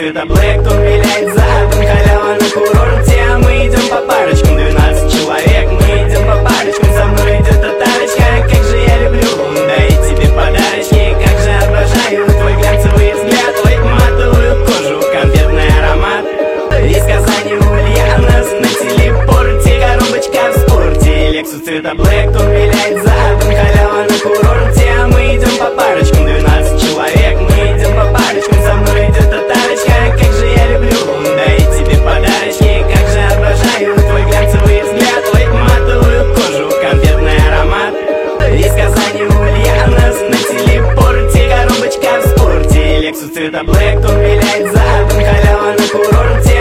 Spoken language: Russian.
цвета блэк, он виляет задом, халява на курорте. А мы идем по парочкам, 12 человек, мы идем по парочкам. Со мной идет татарочка, как же я люблю дарить тебе подарочки. Как же обожаю твой глянцевый взгляд, твой матовую кожу, конфетный аромат. Из Казани в Ульяновск на телепорте, коробочка в спорте. Лексус цвета блэк, он виляет задом, халява на курорте. А мы идем по парочкам, 12 человек, мы идем по парочкам. Со мной идет татарочка, как же я люблю дарить тебе подарочки. Как же обожаю твой глянцевый взгляд, твой матовую кожу, конфетный аромат. Из Казани в Ульяновск на телепорте, коробочка в спорте. Лексус цвета блэк, он виляет задом, халява на курорте.